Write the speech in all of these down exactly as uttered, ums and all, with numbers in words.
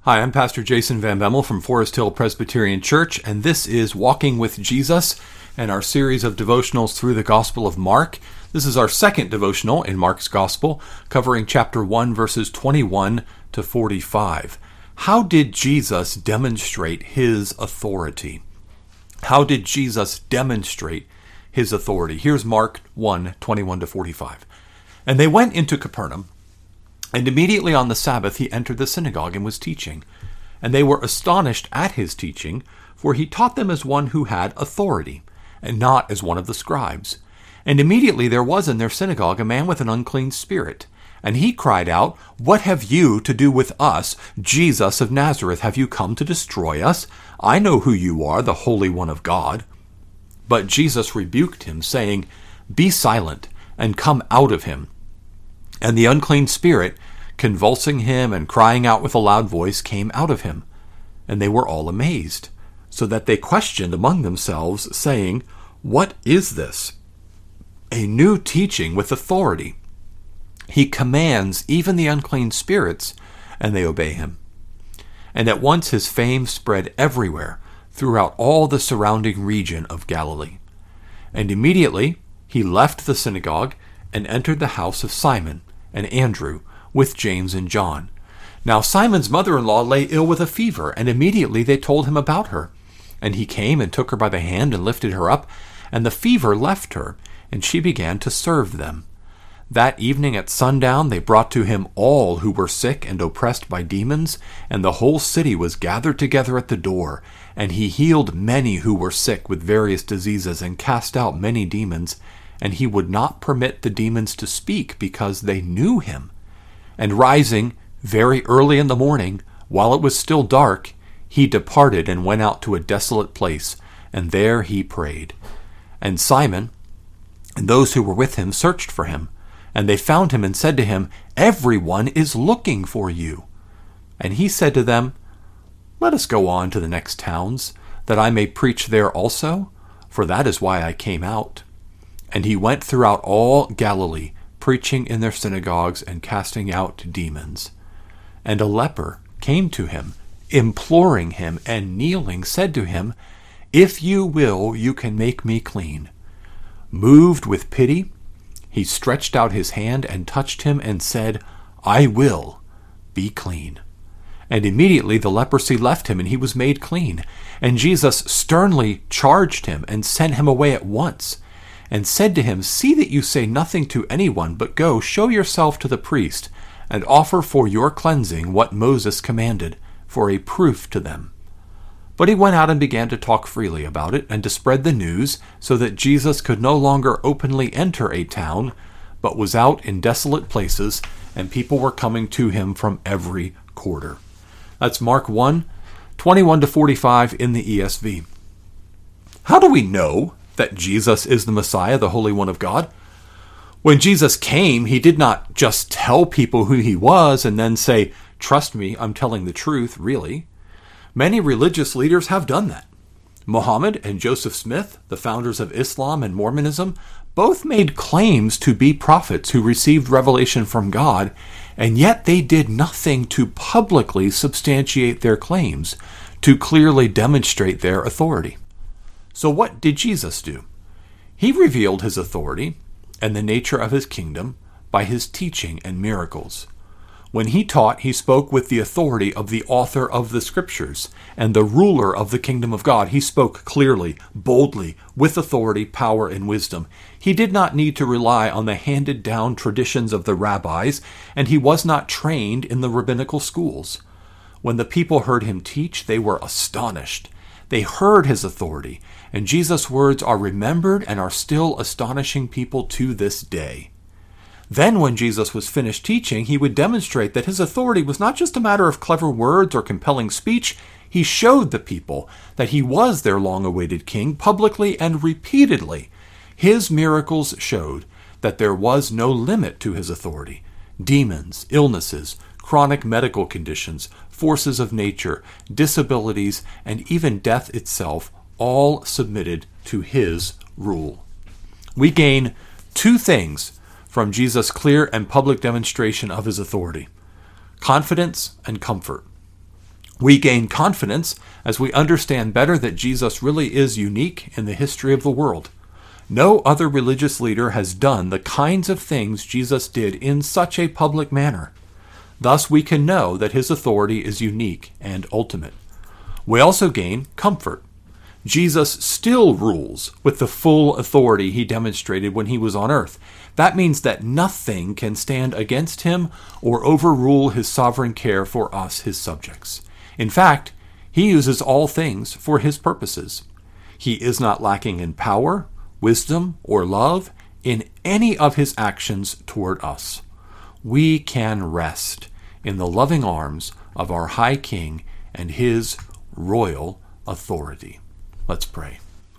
Hi, I'm Pastor Jason Van Bemmel from Forest Hill Presbyterian Church, and this is Walking with Jesus and our series of devotionals through the Gospel of Mark. This is our second devotional in Mark's Gospel, covering chapter one, verses twenty-one to forty-five. How did Jesus demonstrate his authority? How did Jesus demonstrate his authority? Here's Mark one, twenty-one to forty-five. And they went into Capernaum, and immediately on the Sabbath he entered the synagogue and was teaching. And they were astonished at his teaching, for he taught them as one who had authority, and not as one of the scribes. And immediately there was in their synagogue a man with an unclean spirit. And he cried out, "What have you to do with us, Jesus of Nazareth? Have you come to destroy us? I know who you are, the Holy One of God." But Jesus rebuked him, saying, "Be silent, and come out of him." And the unclean spirit, convulsing him and crying out with a loud voice, came out of him. And they were all amazed, so that they questioned among themselves, saying, "What is this? A new teaching with authority. He commands even the unclean spirits, and they obey him." And at once his fame spread everywhere, throughout all the surrounding region of Galilee. And immediately he left the synagogue and entered the house of Simon and Andrew with James and John. Now Simon's mother-in-law lay ill with a fever, and immediately they told him about her. And he came and took her by the hand and lifted her up, and the fever left her, and she began to serve them. That evening at sundown they brought to him all who were sick and oppressed by demons, and the whole city was gathered together at the door. And he healed many who were sick with various diseases, and cast out many demons. And he would not permit the demons to speak, because they knew him. And rising very early in the morning, while it was still dark, he departed and went out to a desolate place, and there he prayed. And Simon and those who were with him searched for him, and they found him and said to him, "Everyone is looking for you." And he said to them, "Let us go on to the next towns, that I may preach there also, for that is why I came out." And he went throughout all Galilee, preaching in their synagogues and casting out demons. And a leper came to him, imploring him, and kneeling said to him, "If you will, you can make me clean." Moved with pity, he stretched out his hand and touched him and said, "I will, be clean." And immediately the leprosy left him, and he was made clean. And Jesus sternly charged him and sent him away at once, and said to him, "See that you say nothing to anyone, but go, show yourself to the priest, and offer for your cleansing what Moses commanded, for a proof to them." But he went out and began to talk freely about it, and to spread the news, so that Jesus could no longer openly enter a town, but was out in desolate places, and people were coming to him from every quarter. That's Mark one, twenty-one to forty-five in the E S V. How do we know that Jesus is the Messiah, the Holy One of God? When Jesus came, he did not just tell people who he was and then say, "Trust me, I'm telling the truth," really. Many religious leaders have done that. Muhammad and Joseph Smith, the founders of Islam and Mormonism, both made claims to be prophets who received revelation from God, and yet they did nothing to publicly substantiate their claims, to clearly demonstrate their authority. So what did Jesus do? He revealed his authority and the nature of his kingdom by his teaching and miracles. When he taught, he spoke with the authority of the author of the Scriptures and the ruler of the kingdom of God. He spoke clearly, boldly, with authority, power, and wisdom. He did not need to rely on the handed-down traditions of the rabbis, and he was not trained in the rabbinical schools. When the people heard him teach, they were astonished. They heard his authority, and Jesus' words are remembered and are still astonishing people to this day. Then when Jesus was finished teaching, he would demonstrate that his authority was not just a matter of clever words or compelling speech. He showed the people that he was their long-awaited king publicly and repeatedly. His miracles showed that there was no limit to his authority. Demons, illnesses, chronic medical conditions, forces of nature, disabilities, and even death itself all submitted to his rule. We gain two things from Jesus' clear and public demonstration of his authority: confidence and comfort. We gain confidence as we understand better that Jesus really is unique in the history of the world. No other religious leader has done the kinds of things Jesus did in such a public manner. Thus we can know that his authority is unique and ultimate. We also gain comfort. Jesus still rules with the full authority he demonstrated when he was on earth. That means that nothing can stand against him or overrule his sovereign care for us, his subjects. In fact, he uses all things for his purposes. He is not lacking in power, wisdom, or love in any of his actions toward us. We can rest in the loving arms of our High King and his royal authority. Let's pray.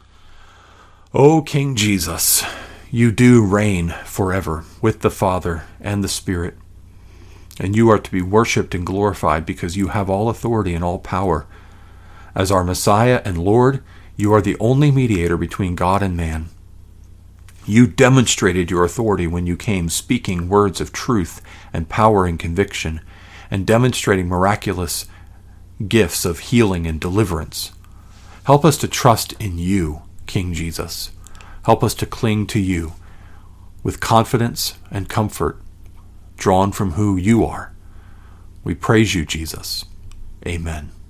O King Jesus, you do reign forever with the Father and the Spirit, and you are to be worshipped and glorified because you have all authority and all power. As our Messiah and Lord, you are the only mediator between God and man. You demonstrated your authority when you came, speaking words of truth and power and conviction, and demonstrating miraculous gifts of healing and deliverance. Help us to trust in you, King Jesus. Help us to cling to you with confidence and comfort, drawn from who you are. We praise you, Jesus. Amen.